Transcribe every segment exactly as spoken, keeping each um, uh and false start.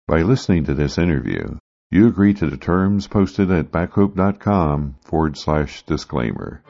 By listening to this interview, you agree to the terms posted at backhope.com forward slash disclaimer.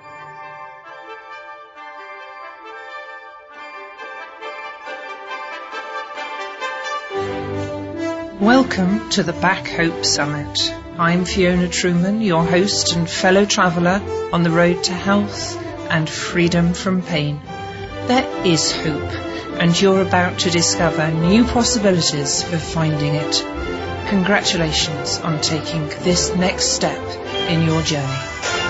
Welcome to the Back Hope Summit. I'm Fiona Truman, your host and fellow traveller on the road to health and freedom from pain. There is hope, and you're about to discover new possibilities for finding it. Congratulations on taking this next step in your journey.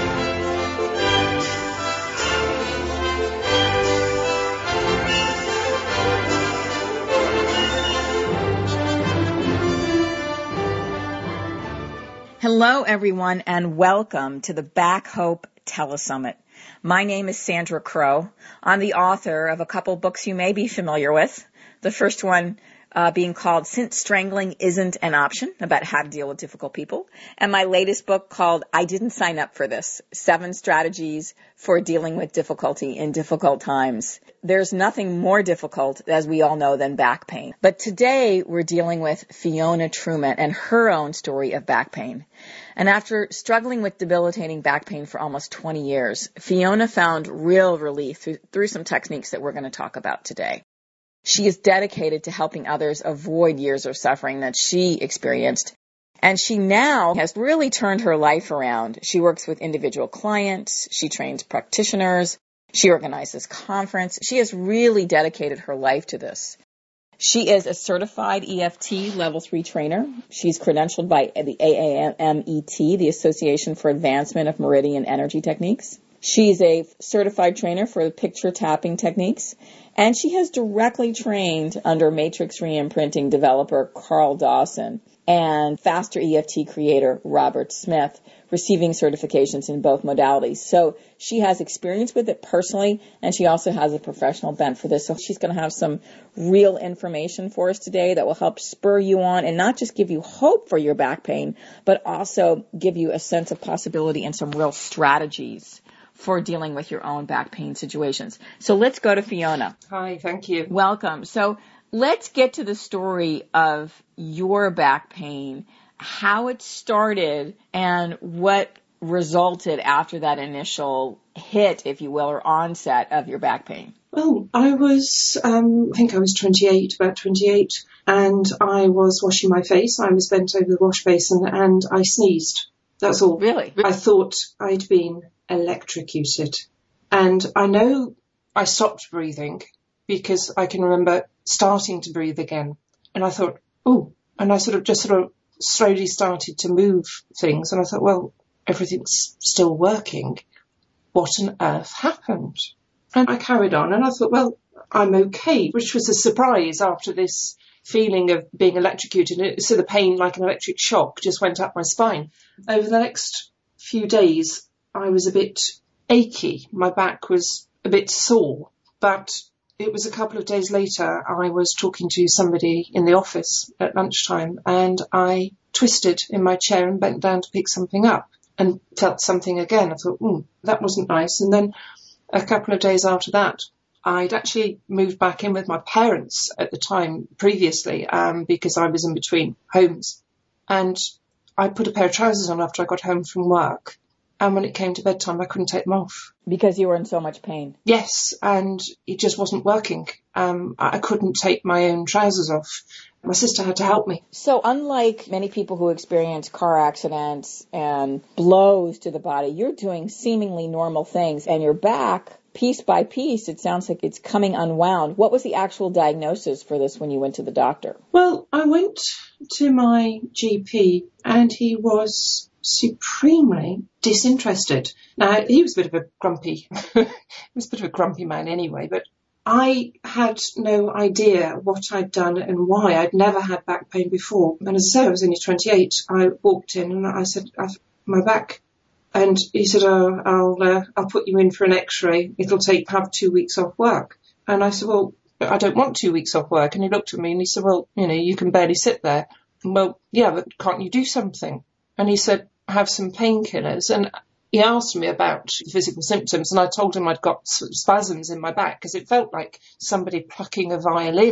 Hello, everyone, and welcome to the Back Hope Telesummit. My name is Sandra Crow. I'm the author of a couple books you may be familiar with. The first one uh, being called Since Strangling Isn't an Option, about how to deal with difficult people. And my latest book called I Didn't Sign Up for This, Seven Strategies for Dealing with Difficulty in Difficult Times. There's nothing more difficult, as we all know, than back pain. But today we're dealing with Fiona Truman and her own story of back pain. And after struggling with debilitating back pain for almost twenty years, Fiona found real relief through, through some techniques that we're going to talk about today. She is dedicated to helping others avoid years of suffering that she experienced. And she now has really turned her life around. She works with individual clients. She trains practitioners. She organizes conference. She has really dedicated her life to this. She is a certified E F T level three trainer. She's credentialed by the A A M E T, the Association for Advancement of Meridian Energy Techniques. She's a certified trainer for picture tapping techniques, and she has directly trained under matrix reimprinting developer Carl Dawson and faster E F T creator Robert Smith, receiving certifications in both modalities. So she has experience with it personally, and she also has a professional bent for this. So she's going to have some real information for us today that will help spur you on and not just give you hope for your back pain, but also give you a sense of possibility and some real strategies for dealing with your own back pain situations. So let's go to Fiona. Hi, thank you. Welcome. So let's get to the story of your back pain, how it started, and what resulted after that initial hit, if you will, or onset of your back pain. Well, I was, um, I think I was twenty-eight, about twenty-eight, and I was washing my face. I was bent over the wash basin and I sneezed. That's all. Really? I thought I'd been electrocuted. And I know I stopped breathing because I can remember starting to breathe again. And I thought, oh, and I sort of just sort of slowly started to move things. And I thought, well, everything's still working. What on earth happened? And I carried on and I thought, well, I'm okay, which was a surprise after this feeling of being electrocuted. So the pain, like an electric shock, just went up my spine. Over the next few days, I was a bit achy. My back was a bit sore, but it was a couple of days later, I was talking to somebody in the office at lunchtime and I twisted in my chair and bent down to pick something up and felt something again. I thought, hmm, that wasn't nice. And then a couple of days after that, I'd actually moved back in with my parents at the time previously, um, because I was in between homes. And I put a pair of trousers on after I got home from work. And when it came to bedtime, I couldn't take them off. Because you were in so much pain? Yes, and it just wasn't working. Um, I couldn't take my own trousers off. My sister had to help me. So unlike many people who experience car accidents and blows to the body, you're doing seemingly normal things. And your back, piece by piece, it sounds like it's coming unwound. What was the actual diagnosis for this when you went to the doctor? Well, I went to my G P and he was supremely disinterested. Now, he was a bit of a grumpy, he was a bit of a grumpy man anyway, but I had no idea what I'd done and why. I'd never had back pain before. And as I say, I was only twenty-eight. I walked in and I said, I've, my back. And he said, oh, I'll, uh, I'll put you in for an x-ray. It'll take, have two weeks off work. And I said, well, I don't want two weeks off work. And he looked at me and he said, well, you know, you can barely sit there. Well, yeah, but can't you do something? And he said, have some painkillers. And he asked me about physical symptoms, and I told him I'd got spasms in my back because it felt like somebody plucking a violin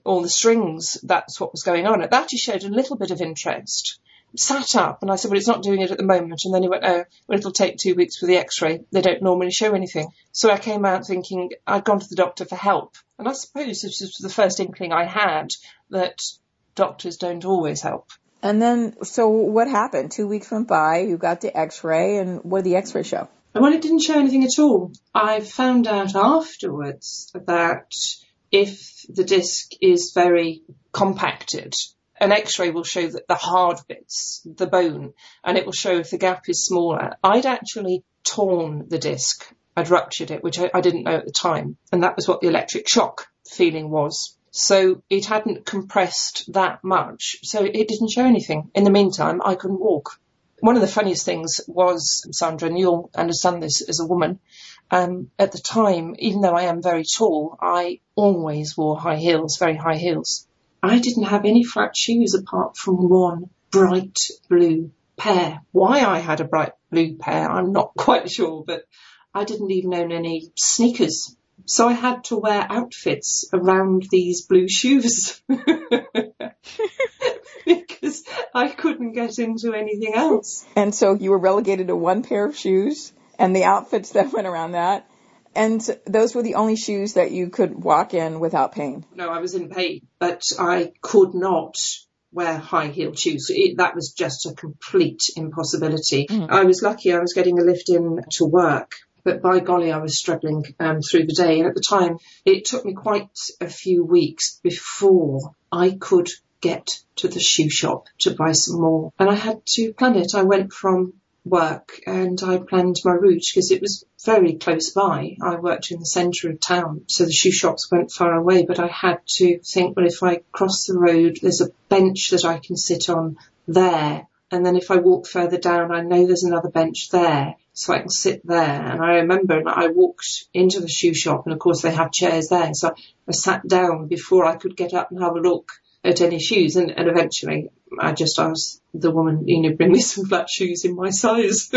all the strings, that's what was going on. At that he showed a little bit of interest, sat up, and I said, well, it's not doing it at the moment. And then he went, oh, well, it'll take two weeks for the x-ray. They don't normally show anything. So I came out thinking I'd gone to the doctor for help. And I suppose this was the first inkling I had that doctors don't always help. And then, so what happened? Two weeks went by, you got the x-ray, and what did the x-ray show? Well, it didn't show anything at all. I found out afterwards that if the disc is very compacted, an x-ray will show that the hard bits, the bone, and it will show if the gap is smaller. I'd actually torn the disc. I'd ruptured it, which I, I didn't know at the time. And that was what the electric shock feeling was. So it hadn't compressed that much. So it didn't show anything. In the meantime, I couldn't walk. One of the funniest things was, Sandra, and you'll understand this as a woman, um, at the time, even though I am very tall, I always wore high heels, very high heels. I didn't have any flat shoes apart from one bright blue pair. Why I had a bright blue pair, I'm not quite sure, but I didn't even own any sneakers. So I had to wear outfits around these blue shoes because I couldn't get into anything else. And so you were relegated to one pair of shoes and the outfits that went around that. And those were the only shoes that you could walk in without pain? No, I was in pain, but I could not wear high-heeled shoes. It, that was just a complete impossibility. Mm. I was lucky I was getting a lift in to work, but by golly, I was struggling um, through the day. And at the time, it took me quite a few weeks before I could get to the shoe shop to buy some more. And I had to plan it. I went from work and I planned my route because it was very close by. I worked in the centre of town, so the shoe shops weren't far away, but I had to think, well, if I cross the road, there's a bench that I can sit on there. And then if I walk further down, I know there's another bench there, so I can sit there. And I remember I walked into the shoe shop, and of course they have chairs there. So I sat down before I could get up and have a look at any shoes. And, and eventually I just asked the woman, you know, bring me some flat shoes in my size.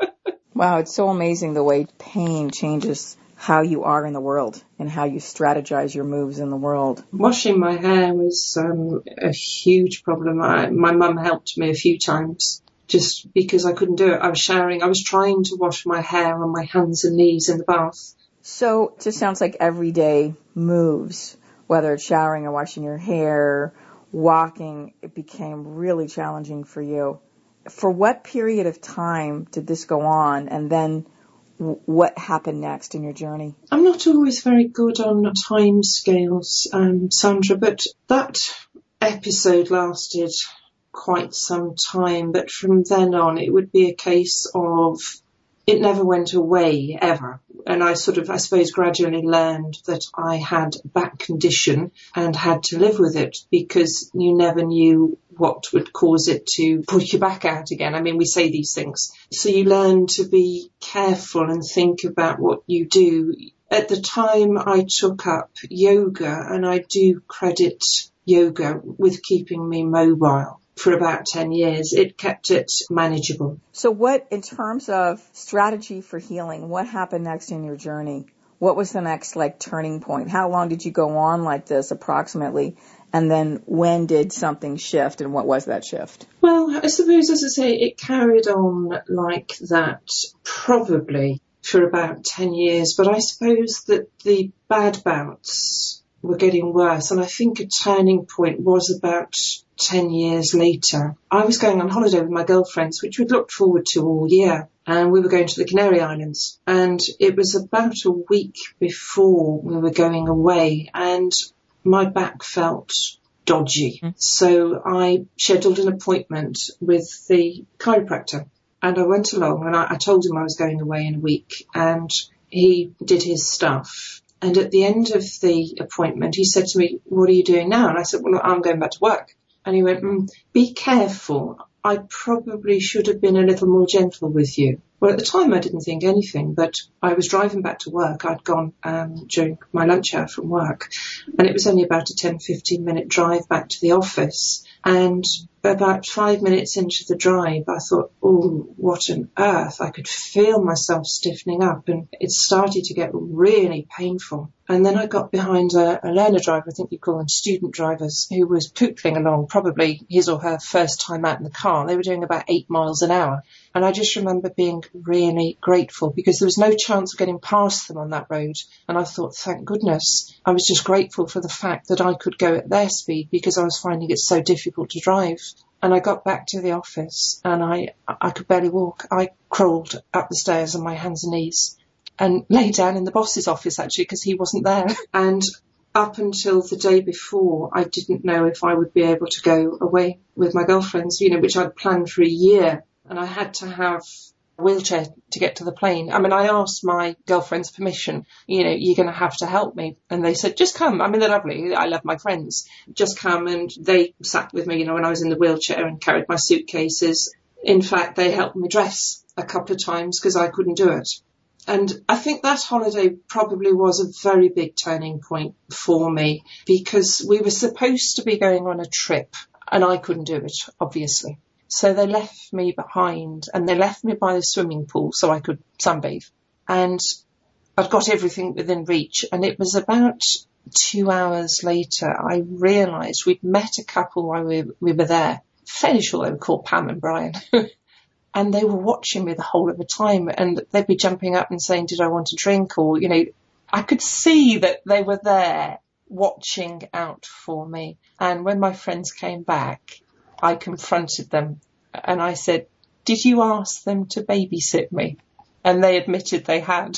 Wow, it's so amazing the way pain changes how you are in the world and how you strategize your moves in the world. Washing my hair was um, a huge problem. I, my mum helped me a few times just because I couldn't do it. I was showering. I was trying to wash my hair on my hands and knees in the bath. So it just sounds like everyday moves, whether it's showering or washing your hair, walking, it became really challenging for you. For what period of time did this go on, and then what happened next in your journey? I'm not always very good on time scales, um, Sandra, but that episode lasted quite some time. But from then on, it would be a case of it never went away, ever. And I sort of, I suppose, gradually learned that I had a back condition and had to live with it because you never knew what would cause it to put your back out again. I mean, we say these things. So you learn to be careful and think about what you do. At the time, I took up yoga, and I do credit yoga with keeping me mobile. For about ten years, it kept it manageable. So what, in terms of strategy for healing, what happened next in your journey? What was the next, like, turning point? How long did you go on like this, approximately? And then when did something shift, and what was that shift? Well, I suppose, as I say, it carried on like that probably for about ten years. But I suppose that the bad bouts were getting worse. And I think a turning point was about ten years later. I was going on holiday with my girlfriends, which we'd looked forward to all year. And we were going to the Canary Islands. And it was about a week before we were going away. And my back felt dodgy. Mm. So I scheduled an appointment with the chiropractor. And I went along, and I, I told him I was going away in a week. And he did his stuff. And at the end of the appointment, he said to me, "What are you doing now?" And I said, "Well, I'm going back to work." And he went, mm, "Be careful. I probably should have been a little more gentle with you." Well, at the time, I didn't think anything, but I was driving back to work. I'd gone um, during my lunch hour from work, and it was only about a ten, fifteen minute drive back to the office. And about five minutes into the drive, I thought, oh, what on earth? I could feel myself stiffening up, and it started to get really painful. And then I got behind a, a learner driver, I think you call them student drivers, who was pootling along, probably his or her first time out in the car. They were doing about eight miles an hour. And I just remember being really grateful because there was no chance of getting past them on that road. And I thought, thank goodness. I was just grateful for the fact that I could go at their speed because I was finding it so difficult to drive. And I got back to the office and I, I could barely walk. I crawled up the stairs on my hands and knees and lay down in the boss's office, actually, because he wasn't there. And up until the day before, I didn't know if I would be able to go away with my girlfriends, you know, which I'd planned for a year. And I had to have a wheelchair to get to the plane. I mean, I asked my girlfriend's permission, you know, you're going to have to help me. And they said, just come. I mean, they're lovely. I love my friends. Just come. And they sat with me, you know, when I was in the wheelchair and carried my suitcases. In fact, they helped me dress a couple of times because I couldn't do it. And I think that holiday probably was a very big turning point for me because we were supposed to be going on a trip and I couldn't do it, obviously. So they left me behind and they left me by the swimming pool so I could sunbathe. And I'd got everything within reach. And it was about two hours later, I realised we'd met a couple while we, we were there. Fairly sure they were called Pam and Brian. And they were watching me the whole of the time and they'd be jumping up and saying, did I want a drink? Or, you know, I could see that they were there watching out for me. And when my friends came back, I confronted them and I said, did you ask them to babysit me? And they admitted they had.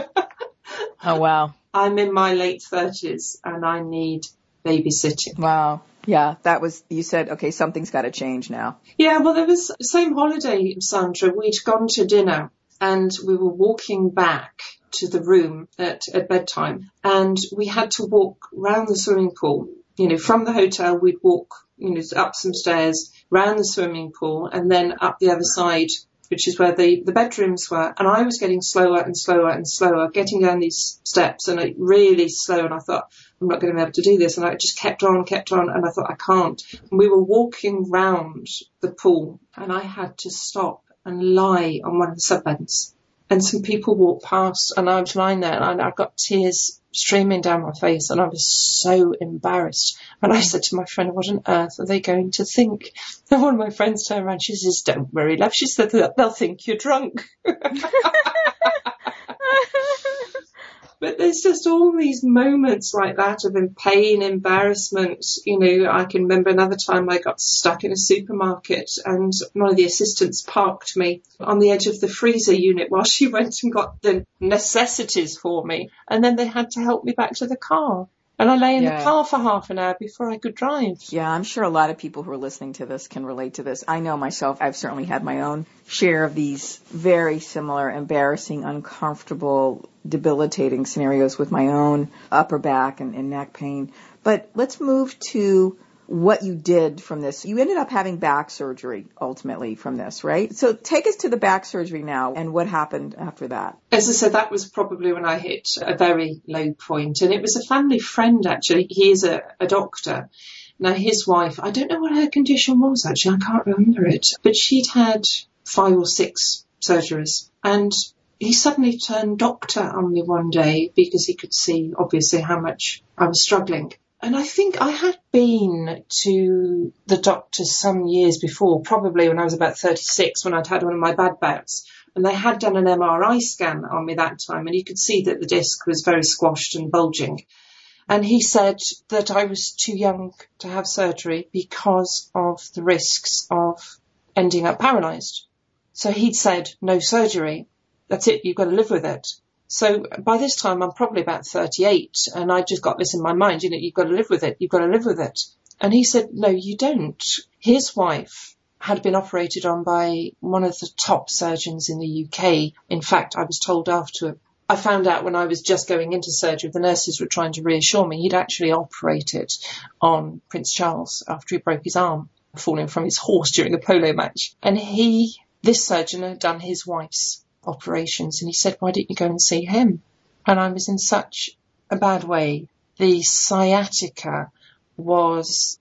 Oh, wow. I'm in my late thirties and I need babysitting. Wow. Yeah, that was, you said, okay, something's got to change now. Yeah, well, there was the same holiday, Sandra. We'd gone to dinner and we were walking back to the room at, at bedtime and we had to walk round the swimming pool. You know, from the hotel, we'd walk, you know, up some stairs, round the swimming pool and then up the other side, which is where the, the bedrooms were. And I was getting slower and slower and slower, getting down these steps and it really slow. And I thought, I'm not going to be able to do this. And I just kept on, kept on. And I thought, I can't. And we were walking round the pool and I had to stop and lie on one of the subbeds. And some people walked past and I was lying there and I got tears streaming down my face and I was so embarrassed. And I said to my friend, what on earth are they going to think? And one of my friends turned around, she says, don't worry, love. She said, they'll think you're drunk. But there's just all these moments like that of pain, embarrassment. You know, I can remember another time I got stuck in a supermarket and one of the assistants parked me on the edge of the freezer unit while she went and got the necessities for me. And then they had to help me back to the car. And I lay in yeah. the car for half an hour before I could drive. Yeah, I'm sure a lot of people who are listening to this can relate to this. I know myself, I've certainly had my own share of these very similar, embarrassing, uncomfortable, debilitating scenarios with my own upper back and, and neck pain. But let's move to what you did from this. You ended up having back surgery ultimately from this, right? So take us to the back surgery now and what happened after that. As I said, that was probably when I hit a very low point. And it was a family friend, actually. He is a, a doctor. Now, his wife, I don't know what her condition was, actually. I can't remember it. But she'd had five or six surgeries. And he suddenly turned doctor on me one day because he could see, obviously, how much I was struggling. And I think I had been to the doctor some years before, probably when I was about thirty-six, when I'd had one of my bad bouts. And they had done an M R I scan on me that time, and you could see that the disc was very squashed and bulging. And he said that I was too young to have surgery because of the risks of ending up paralysed. So he'd said, no surgery. That's it. You've got to live with it. So by this time, I'm probably about thirty-eight, and I just got this in my mind, you know, you've got to live with it. You've got to live with it. And he said, no, you don't. His wife had been operated on by one of the top surgeons in the U K. In fact, I was told after, I found out when I was just going into surgery, the nurses were trying to reassure me, he'd actually operated on Prince Charles after he broke his arm, falling from his horse during a polo match. And he, this surgeon had done his wife's operations, and he said, why didn't you go and see him? And I was in such a bad way. The sciatica was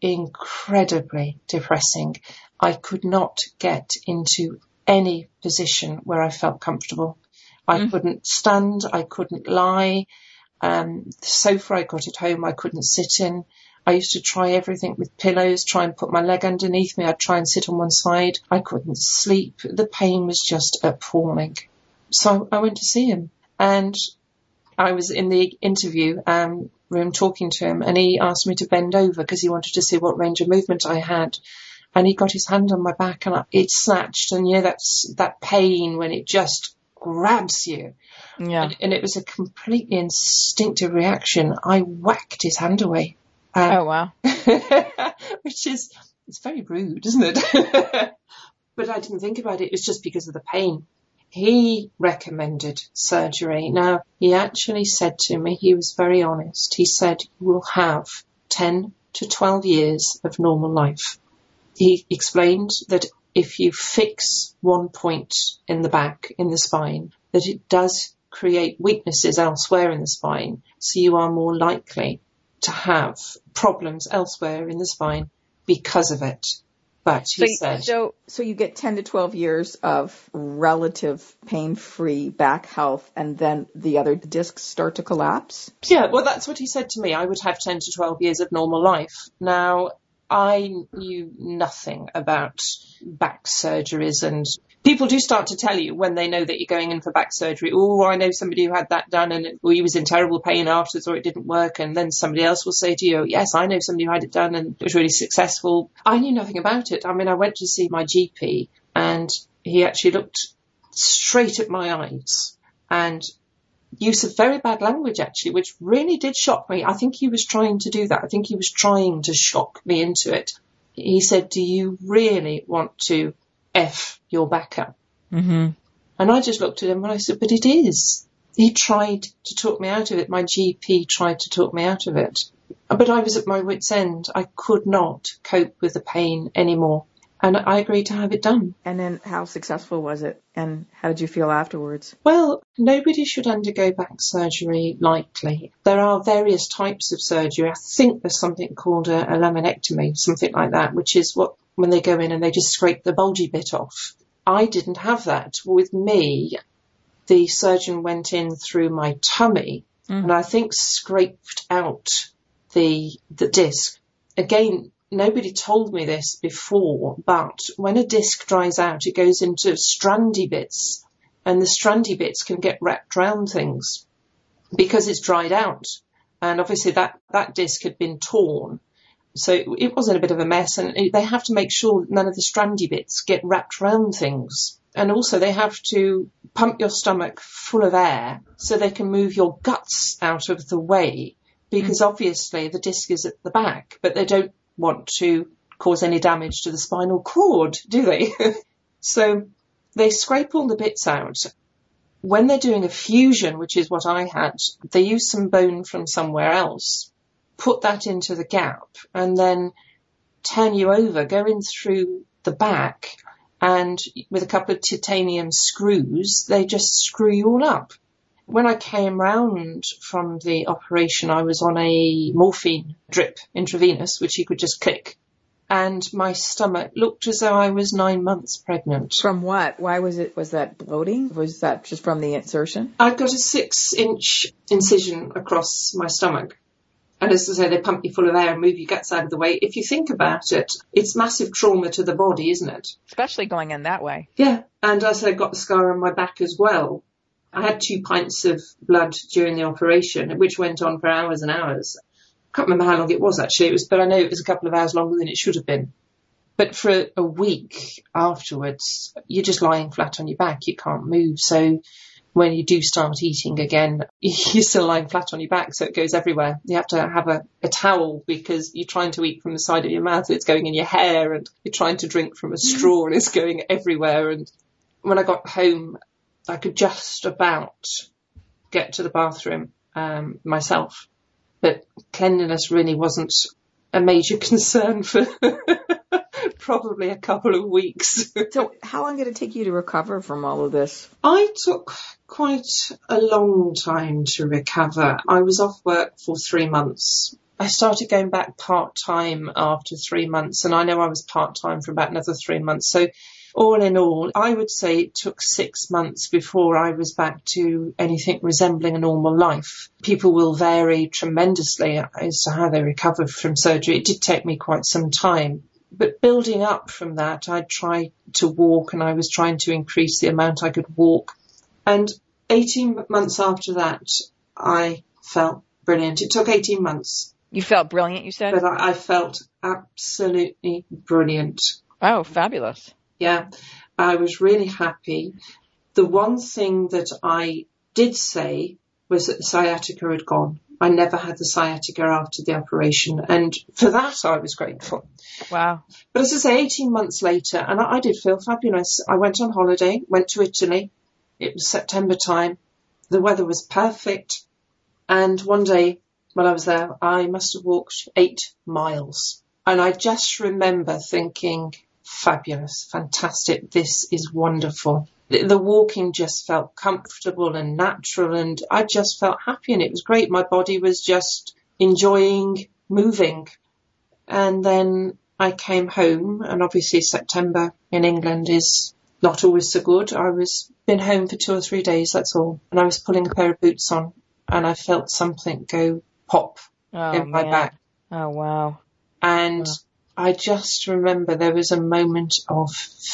incredibly depressing. I could not get into any position where I felt comfortable. I mm. couldn't stand, I couldn't lie, Um, the sofa I got at home I couldn't sit in. I used to try everything with pillows, try and put my leg underneath me. I'd try and sit on one side. I couldn't sleep. The pain was just appalling. So I went to see him, and I was in the interview um, room talking to him, and he asked me to bend over because he wanted to see what range of movement I had. And he got his hand on my back, and I, it snatched. And, you know, that's that pain when it just grabs you. Yeah. And, and it was a completely instinctive reaction. I whacked his hand away. Um, oh, wow. Which is, it's very rude, isn't it? But I didn't think about it. It was just because of the pain. He recommended surgery. Now, he actually said to me, he was very honest. He said, you will have ten to twelve years of normal life. He explained that if you fix one point in the back, in the spine, that it does create weaknesses elsewhere in the spine. So you are more likely to have problems elsewhere in the spine because of it. But he so, said... So, so you get ten to twelve years of relative pain-free back health, and then the other discs start to collapse? Yeah, well, that's what he said to me. I would have ten to twelve years of normal life. Now, I knew nothing about back surgeries, and people do start to tell you when they know that you're going in for back surgery, oh, I know somebody who had that done and it, well, he was in terrible pain afterwards or it didn't work. And then somebody else will say to you, yes, I know somebody who had it done and it was really successful. I knew nothing about it. I mean, I went to see my G P and he actually looked straight at my eyes and use of very bad language, actually, which really did shock me. I think he was trying to do that. I think he was trying to shock me into it. He said, do you really want to F your back up? Mm-hmm. And I just looked at him and I said, but it is. He tried to talk me out of it. My G P tried to talk me out of it. But I was at my wit's end. I could not cope with the pain anymore. And I agreed to have it done. And then how successful was it? And how did you feel afterwards? Well, nobody should undergo back surgery lightly. There are various types of surgery. I think there's something called a, a laminectomy, something like that, which is what when they go in and they just scrape the bulgy bit off. I didn't have that. With me, the surgeon went in through my tummy mm. and I think scraped out the the disc. Again, nobody told me this before, but when a disc dries out, it goes into strandy bits, and the strandy bits can get wrapped around things because it's dried out. And obviously that, that disc had been torn. So it was in a bit of a mess, and they have to make sure that none of the strandy bits get wrapped around things. And also they have to pump your stomach full of air so they can move your guts out of the way, because mm. obviously the disc is at the back, but they don't want to cause any damage to the spinal cord, do they? So they scrape all the bits out. When they're doing a fusion, which is what I had, they use some bone from somewhere else, put that into the gap, and then turn you over, go in through the back, and with a couple of titanium screws, they just screw you all up. When I came round from the operation, I was on a morphine drip intravenous, which you could just click. And my stomach looked as though I was nine months pregnant. From what? Why was it? Was that bloating? Was that just from the insertion? I'd got a six inch incision across my stomach. And as I say, they pump you full of air and move your guts out of the way. If you think about it, it's massive trauma to the body, isn't it? Especially going in that way. Yeah. And as I said, I got the scar on my back as well. I had two pints of blood during the operation, which went on for hours and hours. I can't remember how long it was, actually. It was, but I know it was a couple of hours longer than it should have been. But for a, a week afterwards, you're just lying flat on your back. You can't move. So when you do start eating again, you're still lying flat on your back, so it goes everywhere. You have to have a, a towel because you're trying to eat from the side of your mouth, it's going in your hair, and you're trying to drink from a straw and it's going everywhere. And when I got home, I could just about get to the bathroom um, myself. But cleanliness really wasn't a major concern for probably a couple of weeks. So how long did it take you to recover from all of this? I took quite a long time to recover. I was off work for three months. I started going back part-time after three months, and I know I was part-time for about another three months. So all in all, I would say it took six months before I was back to anything resembling a normal life. People will vary tremendously as to how they recover from surgery. It did take me quite some time. But building up from that, I tried to walk, and I was trying to increase the amount I could walk. And eighteen months after that, I felt brilliant. It took eighteen months. You felt brilliant, you said? But I, I felt absolutely brilliant. Oh, fabulous. Yeah, I was really happy. The one thing that I did say was that the sciatica had gone. I never had the sciatica after the operation, and for that I was grateful. Wow. But as I say, eighteen months later, and I, I did feel fabulous. I went on holiday, went to Italy. It was September time. The weather was perfect. And one day while I was there, I must have walked eight miles. And I just remember thinking, fabulous, fantastic, this is wonderful. The walking just felt comfortable and natural, and I just felt happy, and it was great. My body was just enjoying moving. And then I came home, and obviously September in England is not always so good. I was been home for two or three days, that's all. And I was pulling a pair of boots on, and I felt something go pop oh, in my man. back. Oh, wow. And wow. I just remember there was a moment of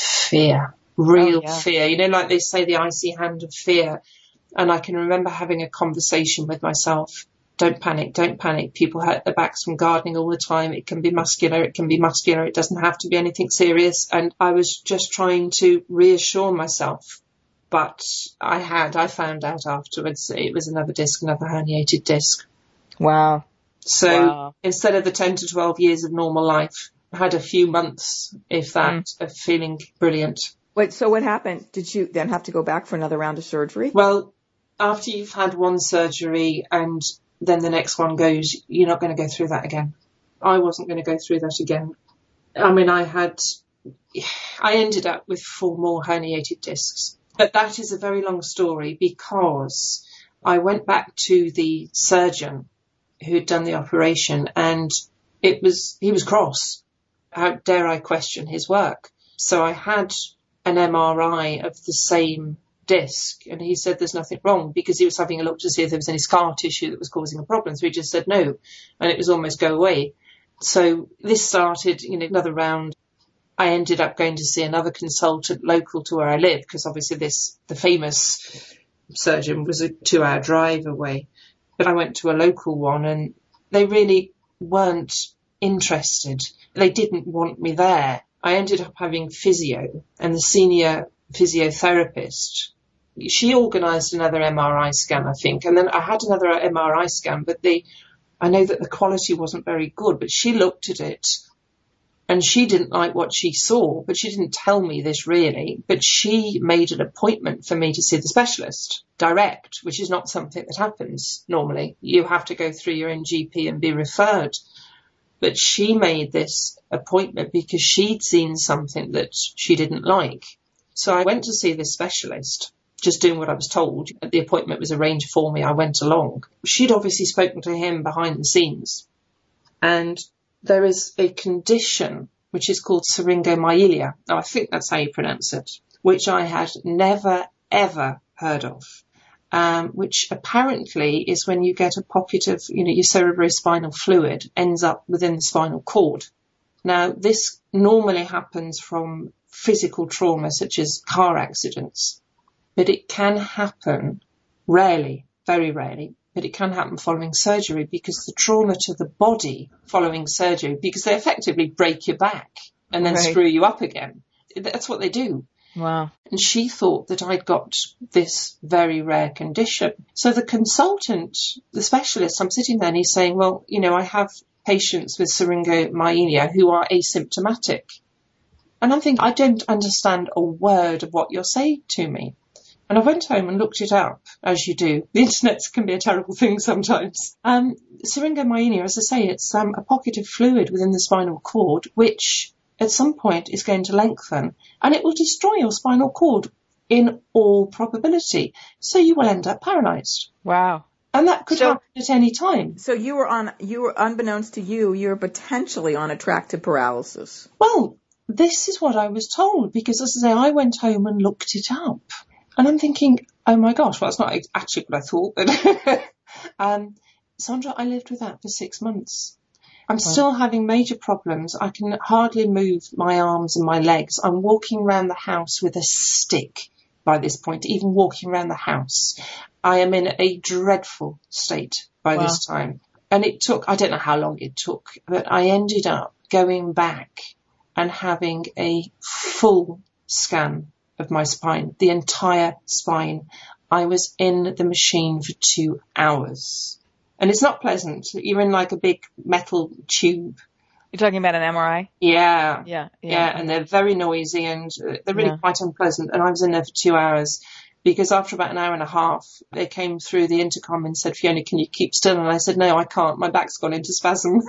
fear. Real oh, yeah. fear, you know, like they say, the icy hand of fear. And I can remember having a conversation with myself. Don't panic, don't panic. People hurt their backs from gardening all the time. It can be muscular, it can be muscular. It doesn't have to be anything serious. And I was just trying to reassure myself. But I had, I found out afterwards it was another disc, another herniated disc. Wow. So wow. instead of the ten to twelve years of normal life, I had a few months, if that, mm. of feeling brilliant. Wait, so what happened? Did you then have to go back for another round of surgery? Well, after you've had one surgery and then the next one goes, you're not going to go through that again. I wasn't going to go through that again. I mean, I had, I ended up with four more herniated discs. But that is a very long story because I went back to the surgeon who'd done the operation, and it was, he was cross. How dare I question his work? So I had an M R I of the same disc, and he said there's nothing wrong, because he was having a look to see if there was any scar tissue that was causing a problem. So he just said no, and it was almost go away. So this started, you know, another round. I ended up going to see another consultant local to where I live, because obviously this, the famous surgeon was a two hour drive away. But I went to a local one, and they really weren't interested. They didn't want me there. I ended up having physio, and the senior physiotherapist, she organised another M R I scan, I think. And then I had another M R I scan, but the, I know that the quality wasn't very good, but she looked at it and she didn't like what she saw, but she didn't tell me this really, but she made an appointment for me to see the specialist direct, which is not something that happens normally. You have to go through your own G P and be referred. But she made this appointment because she'd seen something that she didn't like. So I went to see this specialist, just doing what I was told. The appointment was arranged for me. I went along. She'd obviously spoken to him behind the scenes. And there is a condition which is called syringomyelia. Now, I think that's how you pronounce it, which I had never, ever heard of. Um, which apparently is when you get a pocket of, you know, your cerebrospinal fluid ends up within the spinal cord. Now, this normally happens from physical trauma, such as car accidents, but it can happen rarely, very rarely, but it can happen following surgery, because the trauma to the body following surgery, because they effectively break your back and then right. screw you up again. That's what they do. Wow. And she thought that I'd got this very rare condition. So the consultant, the specialist, I'm sitting there and he's saying, well, you know, I have patients with syringomyelia who are asymptomatic. And I'm thinking, I don't understand a word of what you're saying to me. And I went home and looked it up, as you do. The internet can be a terrible thing sometimes. Um, syringomyelia, as I say, it's um, a pocket of fluid within the spinal cord, which at some point is going to lengthen, and it will destroy your spinal cord in all probability. So you will end up paralysed. Wow. And that could so, happen at any time. So you were on, you were, unbeknownst to you, you were potentially on a track to paralysis. Well, this is what I was told, because as I say, I went home and looked it up. And I'm thinking, oh my gosh, well, that's not actually what I thought. But um, Sandra, I lived with that for six months. I'm wow. still having major problems. I can hardly move my arms and my legs. I'm walking around the house with a stick by this point, even walking around the house. I am in a dreadful state by wow. this time. And it took, I don't know how long it took, but I ended up going back and having a full scan of my spine, the entire spine. I was in the machine for two hours. And it's not pleasant. You're in like a big metal tube. You're talking about an M R I? Yeah. Yeah. Yeah. Yeah, and they're very noisy and they're really yeah. quite unpleasant. And I was in there for two hours because after about an hour and a half, they came through the intercom and said, Fiona, can you keep still? And I said, no, I can't. My back's gone into spasm.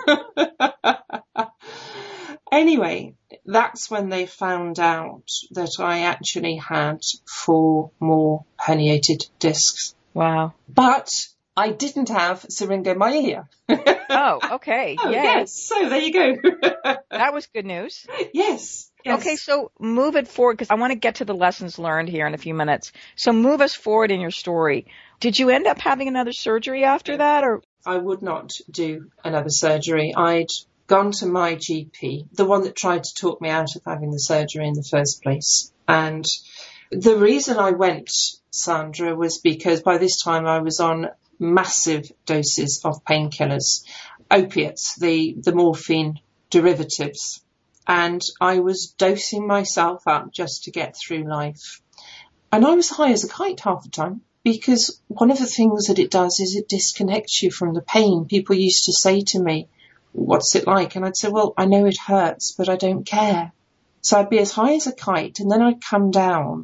Anyway, that's when they found out that I actually had four more herniated discs. Wow. But I didn't have syringomyelia. Oh, okay. Oh, yes. yes. So there you go. That was good news. Yes. Yes. Okay, so move it forward, because I want to get to the lessons learned here in a few minutes. So move us forward in your story. Did you end up having another surgery after that, or? I would not do another surgery. I'd gone to my G P, the one that tried to talk me out of having the surgery in the first place. And the reason I went, Sandra, was because by this time I was on massive doses of painkillers, opiates, the, the morphine derivatives. And I was dosing myself up just to get through life. And I was high as a kite half the time, because one of the things that it does is it disconnects you from the pain. People used to say to me, what's it like? And I'd say, well, I know it hurts, but I don't care. So I'd be as high as a kite, and then I'd come down,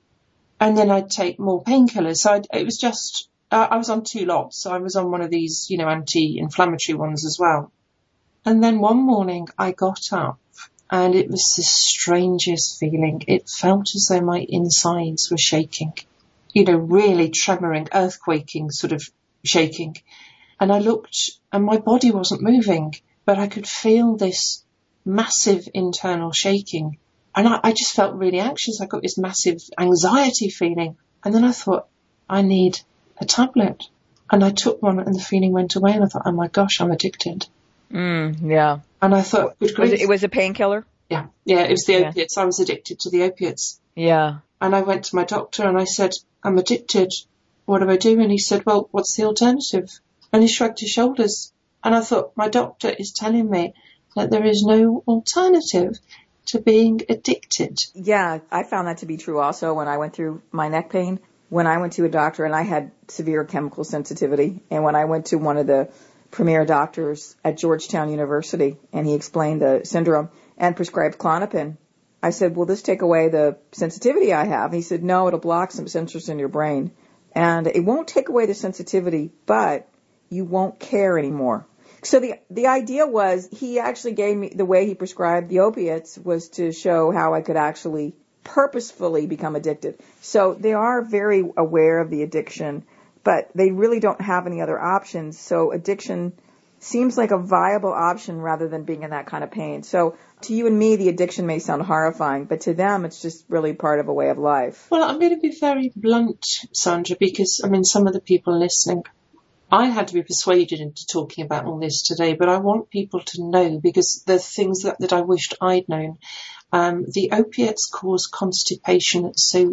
and then I'd take more painkillers. So I'd, it was just, uh, I was on two lots. So I was on one of these, you know, anti-inflammatory ones as well. And then one morning I got up, and it was the strangest feeling. It felt as though my insides were shaking, you know, really tremoring, earthquaking, sort of shaking. And I looked, and my body wasn't moving, but I could feel this massive internal shaking. And I, I just felt really anxious. I got this massive anxiety feeling. And then I thought, I need a tablet. And I took one, and the feeling went away. And I thought, oh my gosh, I'm addicted. Mm, yeah. And I thought, good grief. Was it, it was a painkiller? Yeah. Yeah, it was the yeah. opiates. I was addicted to the opiates. Yeah. And I went to my doctor and I said, I'm addicted. What do I do? And he said, well, what's the alternative? And he shrugged his shoulders. And I thought, my doctor is telling me that there is no alternative to being addicted. Yeah, I found that to be true also when I went through my neck pain. When I went to a doctor, and I had severe chemical sensitivity, and when I went to one of the premier doctors at Georgetown University, and he explained the syndrome and prescribed Klonopin, I said, will this take away the sensitivity I have? He said, no, it'll block some sensors in your brain. And it won't take away the sensitivity, but you won't care anymore. So the the idea was, he actually gave me, the way he prescribed the opiates was to show how I could actually purposefully become addicted. So they are very aware of the addiction, but they really don't have any other options. So addiction seems like a viable option rather than being in that kind of pain. So to you and me, the addiction may sound horrifying, but to them, it's just really part of a way of life. Well, I'm going to be very blunt, Sandra, because, I mean, some of the people listening, I had to be persuaded into talking about all this today, but I want people to know, because the things that, that I wished I'd known. Um, the opiates cause constipation so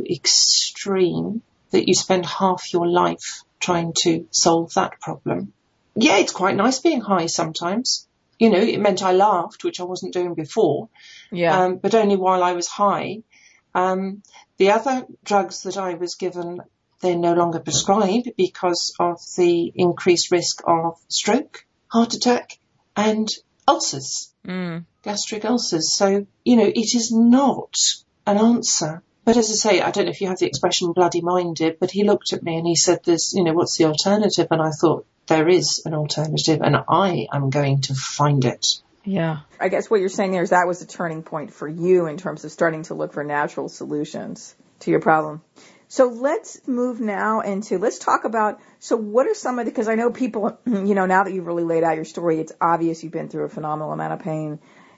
extreme that you spend half your life trying to solve that problem. Yeah, it's quite nice being high sometimes. You know, it meant I laughed, which I wasn't doing before. Yeah. Um, but only while I was high. Um, the other drugs that I was given, they're no longer prescribed because of the increased risk of stroke, heart attack, and ulcers, mm. gastric ulcers. So, you know, it is not an answer. But as I say, I don't know if you have the expression bloody-minded, but he looked at me and he said, "This, you know, what's the alternative?" And I thought, there is an alternative, and I am going to find it. Yeah. I guess what you're saying there is that was a turning point for you in terms of starting to look for natural solutions to your problem. So let's move now into, let's talk about, so what are some of the, because I know people, you know, now that you've really laid out your story, it's obvious you've been through a phenomenal amount of pain.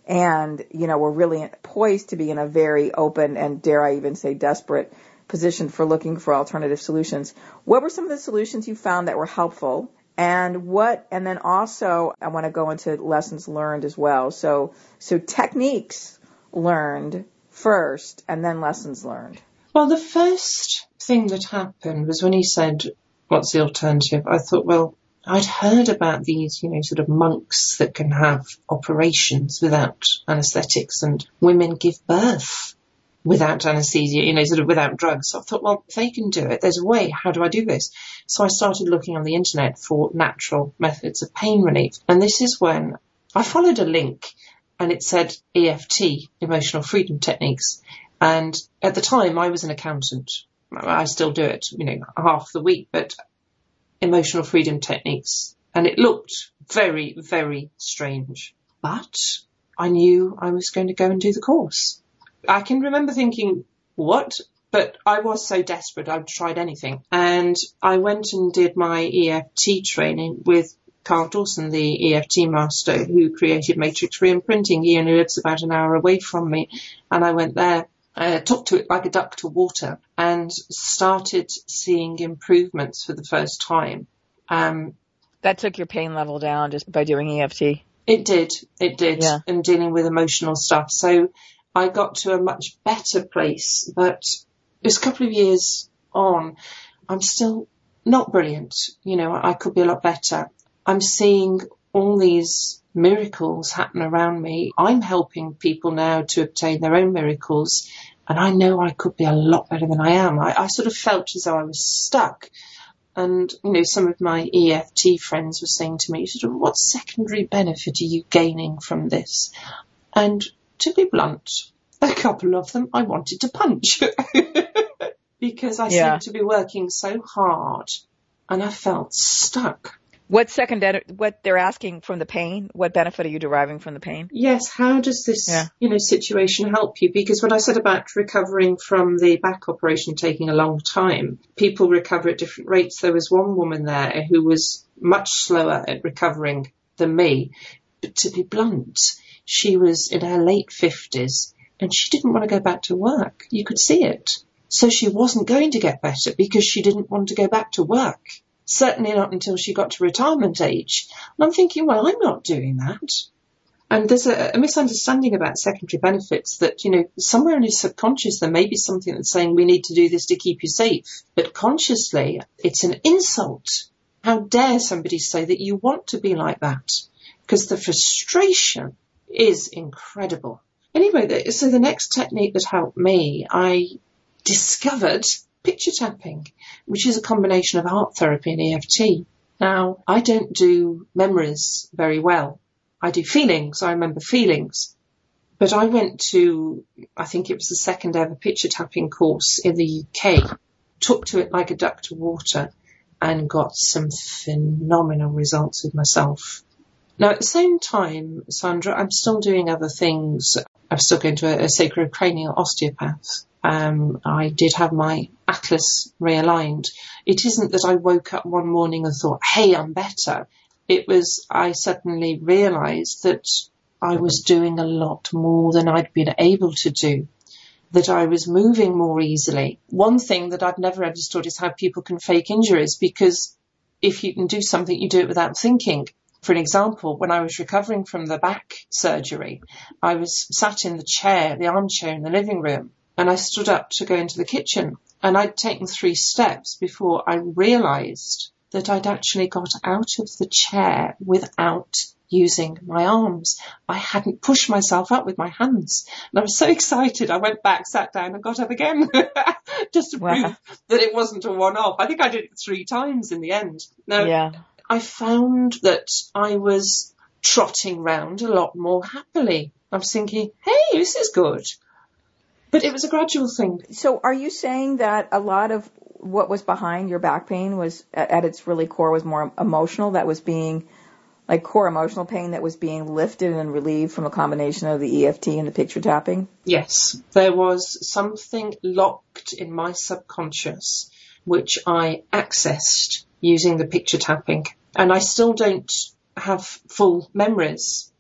And, you know, we're really poised to be in a very open and, dare I even say, desperate position for looking for alternative solutions. What were some of the solutions you found that were helpful? And what, and then also I want to go into lessons learned as well. So, so techniques learned first and then lessons learned. Well, the first thing that happened was when he said, what's the alternative? I thought, well, I'd heard about these, you know, sort of monks that can have operations without anaesthetics, and women give birth without anaesthesia, you know, sort of without drugs. So I thought, well, if they can do it, there's a way. How do I do this? So I started looking on the internet for natural methods of pain relief. And this is when I followed a link and it said E F T, emotional freedom techniques. And at the time I was an accountant. I still do it, you know, half the week, but emotional freedom techniques. And it looked very, very strange. But I knew I was going to go and do the course. I can remember thinking, what? But I was so desperate, I'd tried anything. And I went and did my E F T training with Carl Dawson, the E F T master who created matrix reimprinting. He only lives about an hour away from me. And I went there, uh, took to it like a duck to water, and started seeing improvements for the first time. Um, that took your pain level down just by doing E F T? It did. It did. Yeah. And dealing with emotional stuff. So I got to a much better place, but it's a couple of years on. I'm still not brilliant. You know, I could be a lot better. I'm seeing all these miracles happen around me. I'm helping people now to obtain their own miracles, and I know I could be a lot better than I am. I, I sort of felt as though I was stuck. And, you know, some of my E F T friends were saying to me, sort of, what secondary benefit are you gaining from this? And to be blunt, a couple of them I wanted to punch because I yeah. seemed to be working so hard and I felt stuck. What secondary, what they're asking from the pain? What benefit are you deriving from the pain? Yes. How does this, yeah. you know, situation help you? Because when I said about recovering from the back operation taking a long time, people recover at different rates. There was one woman there who was much slower at recovering than me. But to be blunt, she was in her late fifties and she didn't want to go back to work. You could see it. So she wasn't going to get better because she didn't want to go back to work. Certainly not until she got to retirement age. And I'm thinking, well, I'm not doing that. And there's a, a misunderstanding about secondary benefits that, you know, somewhere in his subconscious there may be something that's saying we need to do this to keep you safe. But consciously, it's an insult. How dare somebody say that you want to be like that? Because the frustration is incredible. Anyway, the, so the next technique that helped me, I discovered picture tapping, which is a combination of art therapy and E F T. Now, I don't do memories very well. I do feelings. I remember feelings. But I went to, I think it was the second ever picture tapping course in the U K, took to it like a duck to water, and got some phenomenal results with myself. Now, at the same time, Sandra, I'm still doing other things. I'm still going to a, a sacrocranial osteopath. Um, I did have my atlas realigned. It isn't that I woke up one morning and thought, hey, I'm better. It was, I suddenly realised that I was doing a lot more than I'd been able to do, that I was moving more easily. One thing that I've never understood is how people can fake injuries, because if you can do something, you do it without thinking. For an example, when I was recovering from the back surgery, I was sat in the chair, the armchair in the living room, and I stood up to go into the kitchen, and I'd taken three steps before I realised that I'd actually got out of the chair without using my arms. I hadn't pushed myself up with my hands. And I was so excited. I went back, sat down and got up again just to wow. prove that it wasn't a one-off. I think I did it three times in the end. Now, yeah. I found that I was trotting round a lot more happily. I was thinking, hey, this is good. But it was a gradual thing. So are you saying that a lot of what was behind your back pain was, at its really core, was more emotional, that was being, like core emotional pain that was being lifted and relieved from a combination of the E F T and the picture tapping? Yes. There was something locked in my subconscious which I accessed using the picture tapping. And I still don't have full memories.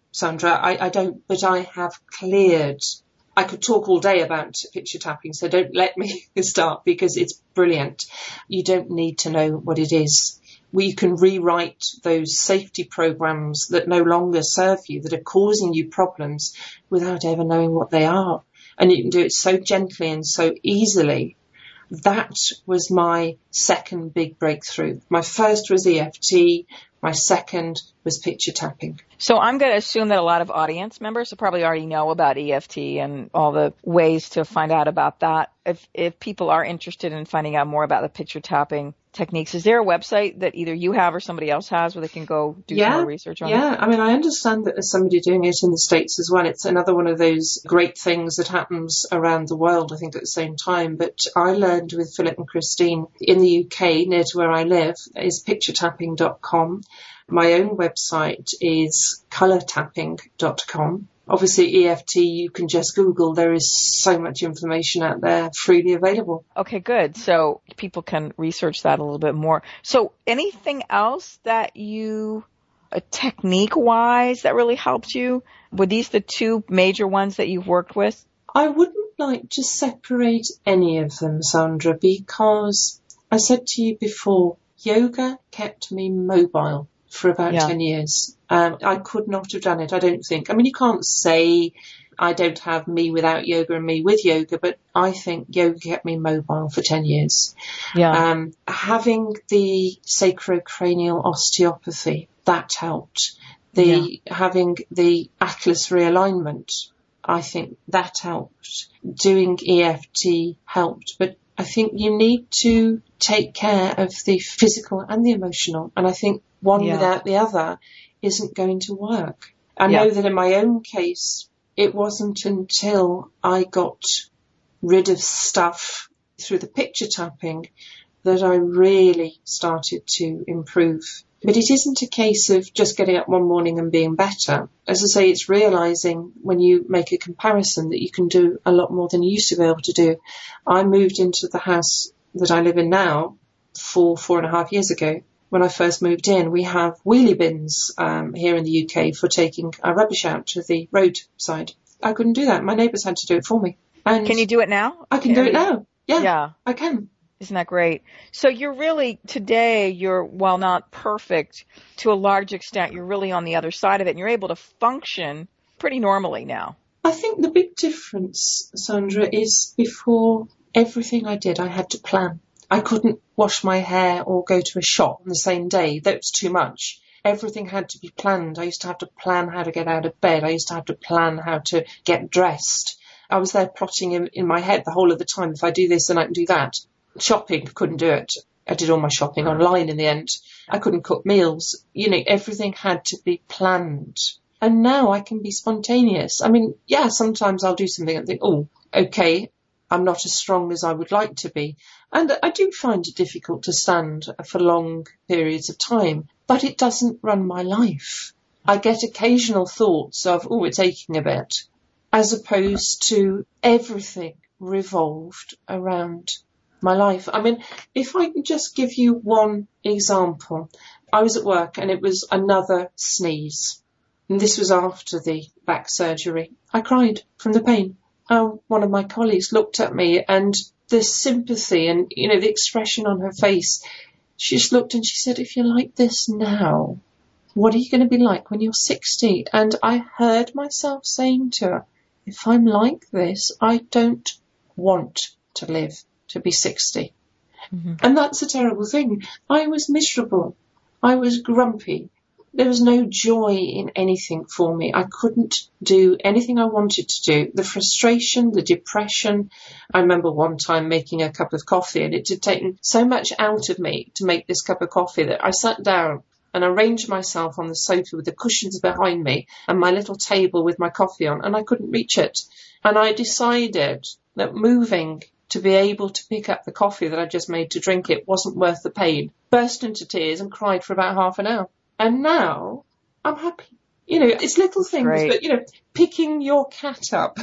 Sandra. I, I don't, but I have cleared. I could talk all day about picture tapping, so don't let me start because it's brilliant. You don't need to know what it is. We can rewrite those safety programs that no longer serve you, that are causing you problems without ever knowing what they are. And you can do it so gently and so easily. That was my second big breakthrough. My first was E F T. My second was picture tapping. So I'm going to assume that a lot of audience members will probably already know about E F T and all the ways to find out about that. If if people are interested in finding out more about the picture tapping techniques, is there a website that either you have or somebody else has where they can go do yeah, some more research on yeah. it? Yeah, I mean, I understand that there's somebody doing it in the States as well. It's another one of those great things that happens around the world, I think, at the same time. But I learned with Philip and Christine in the U K, near to where I live, is picture tapping dot com. My own website is colour tapping dot com. Obviously, E F T, you can just Google. There is so much information out there freely available. Okay, good. So people can research that a little bit more. So anything else that you, uh, technique-wise, that really helped you? Were these the two major ones that you've worked with? I wouldn't like to separate any of them, Sandra, because I said to you before, yoga kept me mobile for about yeah. ten years. Um, I could not have done it, I don't think. I mean, you can't say I don't have me without yoga and me with yoga, but I think yoga kept me mobile for ten years. Yeah. Um, having the sacrocranial osteopathy, that helped. The yeah. having the atlas realignment, I think that helped. Doing E F T helped, but I think you need to take care of the physical and the emotional. And I think one yeah. without the other isn't going to work. I yeah. know that in my own case, it wasn't until I got rid of stuff through the picture tapping that I really started to improve. But it isn't a case of just getting up one morning and being better. As I say, it's realising when you make a comparison that you can do a lot more than you used to be able to do. I moved into the house that I live in now four, four and a half years ago. When I first moved in, we have wheelie bins um, here in the U K for taking our rubbish out to the roadside. I couldn't do that. My neighbours had to do it for me. And can you do it now? I can, can do it now. Yeah, yeah, I can. Isn't that great? So you're really, today, you're, while not perfect, to a large extent, you're really on the other side of it, and you're able to function pretty normally now. I think the big difference, Sandra, is before everything I did, I had to plan. I couldn't wash my hair or go to a shop on the same day. That was too much. Everything had to be planned. I used to have to plan how to get out of bed. I used to have to plan how to get dressed. I was there plotting in, in my head the whole of the time. If I do this, then I can do that. Shopping, couldn't do it. I did all my shopping online in the end. I couldn't cook meals. You know, everything had to be planned. And now I can be spontaneous. I mean, yeah, sometimes I'll do something and think, oh, okay, I'm not as strong as I would like to be. And I do find it difficult to stand for long periods of time, but it doesn't run my life. I get occasional thoughts of, oh, it's aching a bit, as opposed to everything revolved around my life. I mean, if I can just give you one example. I was at work and it was another sneeze. And this was after the back surgery. I cried from the pain. Oh, one of my colleagues looked at me and the sympathy and, you know, the expression on her face, she just looked and she said, if you're like this now, what are you going to be like when you're sixty? And I heard myself saying to her, if I'm like this, I don't want to live to be sixty. Mm-hmm. And that's a terrible thing. I was miserable. I was grumpy. There was no joy in anything for me. I couldn't do anything I wanted to do. The frustration, the depression. I remember one time making a cup of coffee and it had taken so much out of me to make this cup of coffee that I sat down and arranged myself on the sofa with the cushions behind me and my little table with my coffee on, and I couldn't reach it. And I decided that moving to be able to pick up the coffee that I just made to drink it wasn't worth the pain. Burst into tears and cried for about half an hour. And now I'm happy. You know, it's little things, great. But, you know, picking your cat up.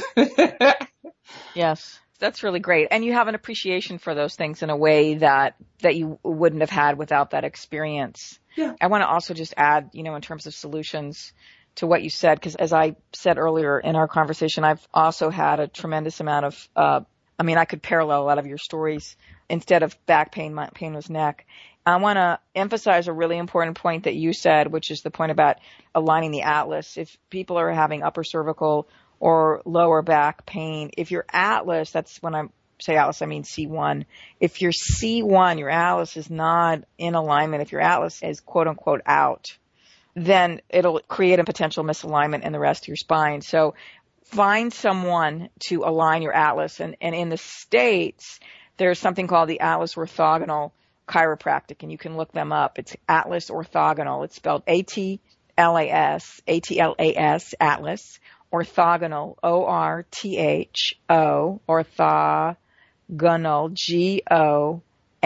Yes, that's really great. And you have an appreciation for those things in a way that, that you wouldn't have had without that experience. Yeah. I want to also just add, you know, in terms of solutions to what you said, because as I said earlier in our conversation, I've also had a tremendous amount of, uh, I mean, I could parallel a lot of your stories. Instead of back pain, my pain was neck. I want to emphasize a really important point that you said, which is the point about aligning the atlas. If people are having upper cervical or lower back pain, if your atlas, that's when I say atlas, I mean C one. If your C one, your atlas is not in alignment, if your atlas is quote unquote out, then it'll create a potential misalignment in the rest of your spine. So find someone to align your atlas. And, and in the States, there's something called the Atlas Orthogonal Chiropractic, and you can look them up. It's Atlas Orthogonal. It's spelled A T L A S, A T L A S, Atlas, Orthogonal, O R T H O, Orthogonal, G O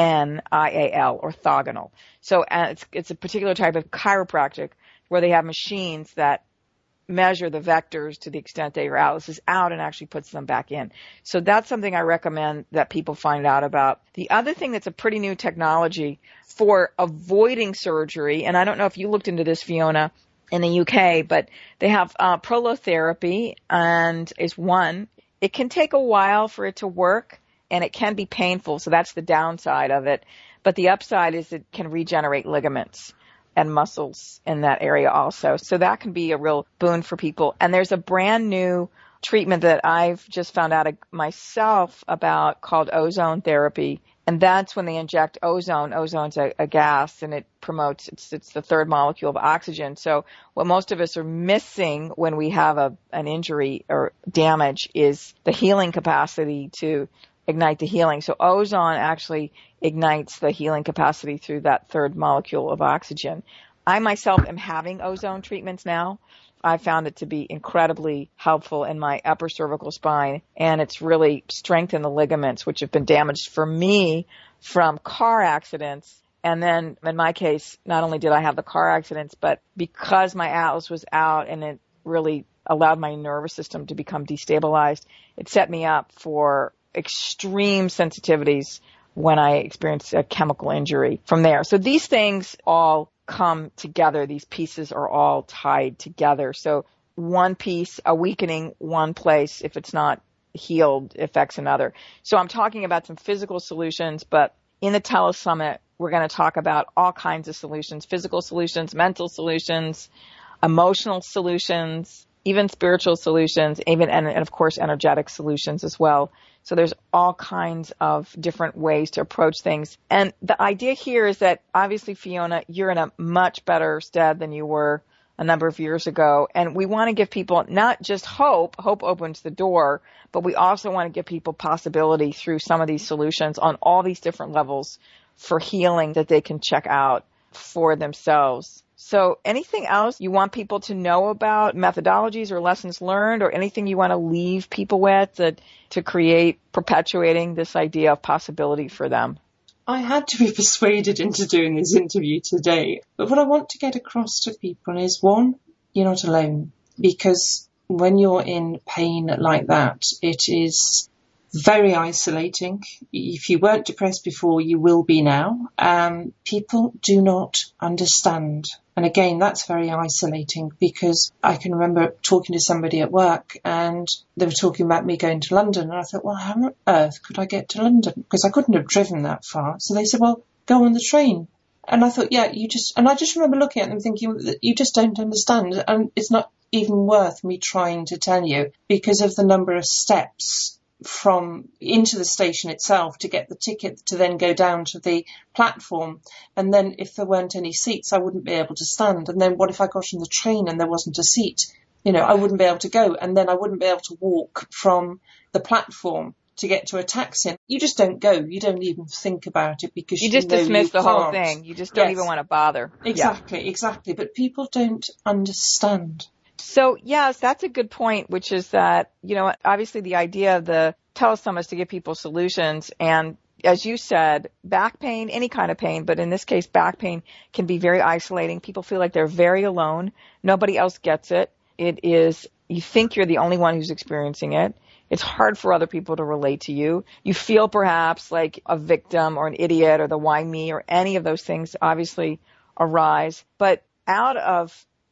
N I A L, Orthogonal. So uh, it's, it's a particular type of chiropractic where they have machines that measure the vectors to the extent that your atlas is out and actually puts them back in. So that's something I recommend that people find out about. The other thing that's a pretty new technology for avoiding surgery, and I don't know if you looked into this, Fiona, in the U K, but they have uh, prolotherapy, and is one. It can take a while for it to work, and it can be painful, so that's the downside of it. But the upside is it can regenerate ligaments and muscles in that area also. So that can be a real boon for people. And there's a brand new treatment that I've just found out myself about called ozone therapy. And that's when they inject ozone. Ozone's a, a gas, and it promotes, it's, it's the third molecule of oxygen. So what most of us are missing when we have a, an injury or damage is the healing capacity to ignite the healing. So ozone actually ignites the healing capacity through that third molecule of oxygen. I myself am having ozone treatments now. I found it to be incredibly helpful in my upper cervical spine, and it's really strengthened the ligaments, which have been damaged for me from car accidents. And then in my case, not only did I have the car accidents, but because my atlas was out and it really allowed my nervous system to become destabilized, it set me up for extreme sensitivities when I experienced a chemical injury from there. So these things all come together. These pieces are all tied together. So one piece, a weakening one place, if it's not healed, affects another. So I'm talking about some physical solutions, but in the TeleSummit, we're going to talk about all kinds of solutions, physical solutions, mental solutions, emotional solutions, even spiritual solutions, even, and, and of course, energetic solutions as well. So there's all kinds of different ways to approach things. And the idea here is that obviously, Fiona, you're in a much better stead than you were a number of years ago. And we want to give people not just hope, hope opens the door, but we also want to give people possibility through some of these solutions on all these different levels for healing that they can check out for themselves. So anything else you want people to know about, methodologies or lessons learned, or anything you want to leave people with that, to create perpetuating this idea of possibility for them? I had to be persuaded into doing this interview today. But what I want to get across to people is, one, you're not alone. Because when you're in pain like that, it is very isolating. If you weren't depressed before, you will be now. Um, people do not understand. And again, that's very isolating, because I can remember talking to somebody at work and they were talking about me going to London. And I thought, well, how on earth could I get to London? Because I couldn't have driven that far. So they said, well, go on the train. And I thought, yeah, you just, and I just remember looking at them thinking that you just don't understand. And it's not even worth me trying to tell you, because of the number of steps from into the station itself to get the ticket to then go down to the platform. And then if there weren't any seats, I wouldn't be able to stand. And then what if I got on the train and there wasn't a seat? You know, I wouldn't be able to go. And then I wouldn't be able to walk from the platform to get to a taxi. You just don't go. You don't even think about it, because you, you just know dismiss you the can't. whole thing. You just don't Yes. even want to bother. Exactly, yeah. exactly. But people don't understand. So, yes, that's a good point, which is that, you know, obviously the idea of the TeleSummit is to give people solutions. And as you said, back pain, any kind of pain, but in this case, back pain can be very isolating. People feel like they're very alone. Nobody else gets it. It is, you think you're the only one who's experiencing it. It's hard for other people to relate to you. You feel perhaps like a victim or an idiot, or the why me, or any of those things obviously arise. But out of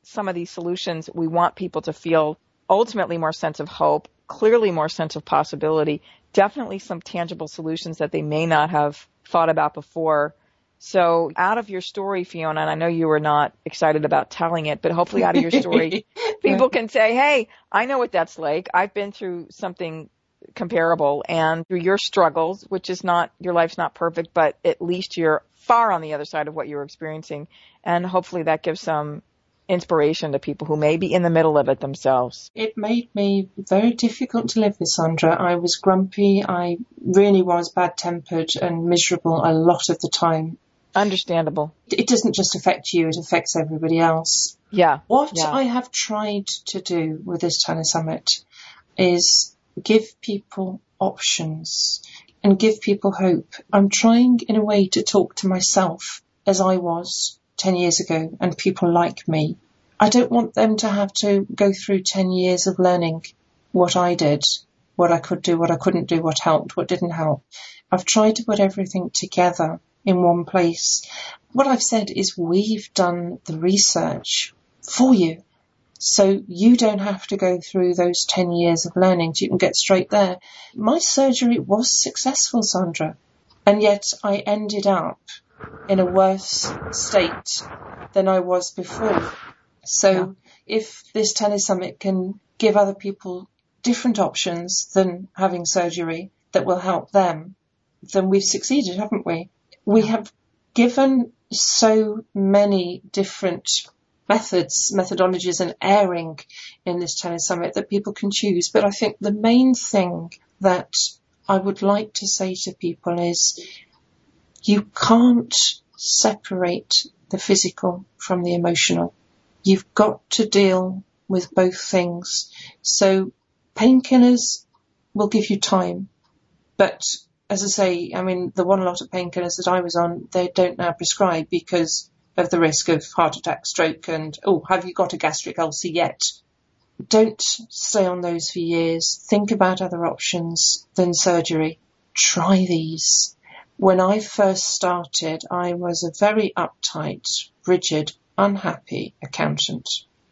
some of these solutions, we want people to feel ultimately more sense of hope, clearly more sense of possibility, definitely some tangible solutions that they may not have thought about before. So out of your story, Fiona, and I know you were not excited about telling it, but hopefully out of your story, people can say, hey, I know what that's like. I've been through something comparable, and through your struggles, which is not, your life's not perfect, but at least you're far on the other side of what you were experiencing. And hopefully that gives some inspiration to people who may be in the middle of it themselves. It made me very difficult to live with, Sandra. I was grumpy. I really was bad-tempered and miserable a lot of the time. Understandable. It doesn't just affect you, it affects everybody else. Yeah. What yeah. I have tried to do with this telesummit is give people options and give people hope. I'm trying in a way to talk to myself as I was ten years ago and people like me. I don't want them to have to go through ten years of learning what I did, what I could do, what I couldn't do, what helped, what didn't help. I've tried to put everything together in one place. What I've said is we've done the research for you. So you don't have to go through those ten years of learning. You can get straight there. My surgery was successful, Sandra, and yet I ended up in a worse state than I was before. So yeah. If this telesummit can give other people different options than having surgery that will help them, then we've succeeded, haven't we? We have given so many different methods, methodologies and airing in this telesummit that people can choose. But I think the main thing that I would like to say to people is you can't separate the physical from the emotional. You've got to deal with both things. So painkillers will give you time. But as I say, I mean, the one lot of painkillers that I was on, they don't now prescribe because of the risk of heart attack, stroke, and, oh, have you got a gastric ulcer yet? Don't stay on those for years. Think about other options than surgery. Try these. When I first started, I was a very uptight, rigid, unhappy accountant.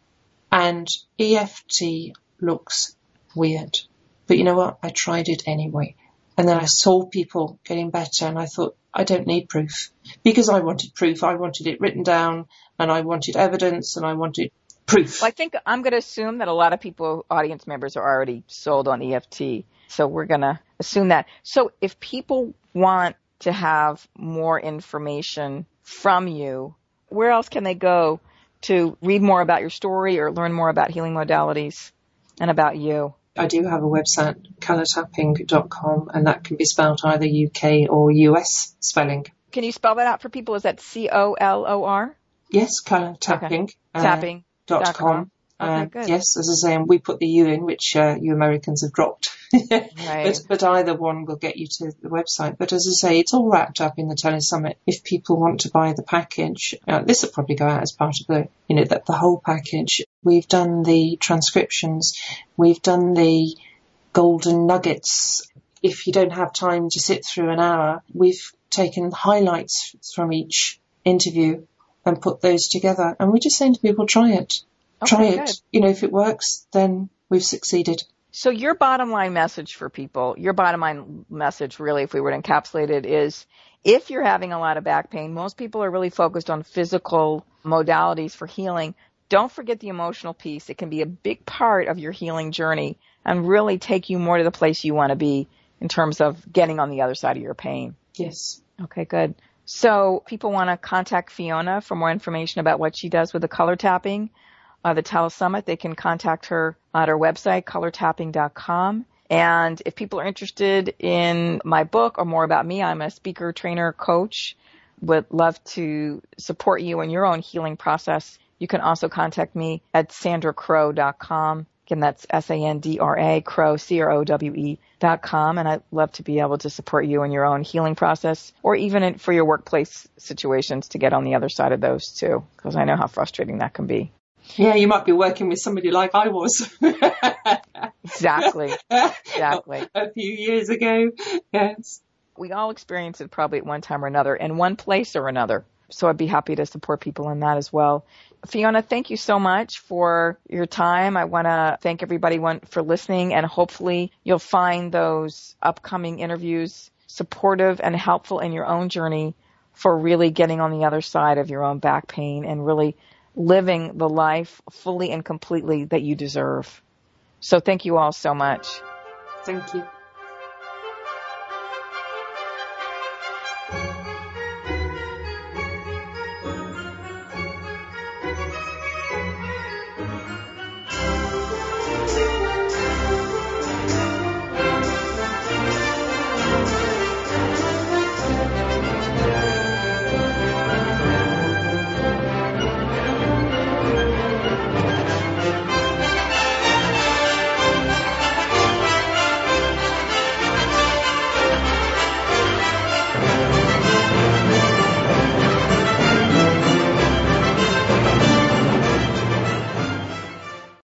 And E F T looks weird. But you know what? I tried it anyway. And then I saw people getting better and I thought, I don't need proof. Because I wanted proof. I wanted it written down and I wanted evidence and I wanted proof. Well, I think I'm going to assume that a lot of people, audience members, are already sold on E F T. So we're going to assume that. So if people want to have more information from you, where else can they go to read more about your story or learn more about healing modalities and about you? I do have a website, colour tapping dot com, and that can be spelled either U K or U S spelling. Can you spell that out for people? Is that C O L O R? Yes, colour tapping. Okay. Uh, tapping. Dot com. Okay, uh, good. Yes, as I say, and we put the U in, which uh, you Americans have dropped. Right. but, but either one will get you to the website. But as I say, it's all wrapped up in the telesummit. If people want to buy the package, uh, this will probably go out as part of the, you know, the, the whole package. We've done the transcriptions. We've done the golden nuggets. If you don't have time to sit through an hour, we've taken highlights from each interview and put those together. And we're just saying to people, try it. Okay, try it. good. You know, if it works, then we've succeeded. So your bottom line message for people, your bottom line message really, if we were to encapsulate it, is if you're having a lot of back pain, most people are really focused on physical modalities for healing. Don't forget the emotional piece. It can be a big part of your healing journey and really take you more to the place you want to be in terms of getting on the other side of your pain. Yes. Okay, good. So people want to contact Fiona for more information about what she does with the color tapping. Uh, the telesummit, they can contact her at her website, color tapping dot com. And if people are interested in my book or more about me, I'm a speaker, trainer, coach. Would love to support you in your own healing process. You can also contact me at sandra crowe dot com. Again, that's S A N D R A, Crowe, C R O W E dot com. And I'd love to be able to support you in your own healing process or even in, for your workplace situations to get on the other side of those too, because I know how frustrating that can be. Yeah, you might be working with somebody like I was. Exactly. Exactly. A few years ago. Yes. We all experience it probably at one time or another in one place or another. So I'd be happy to support people in that as well. Fiona, thank you so much for your time. I want to thank everybody for listening, and hopefully you'll find those upcoming interviews supportive and helpful in your own journey for really getting on the other side of your own back pain and really living the life fully and completely that you deserve. So thank you all so much. Thank you.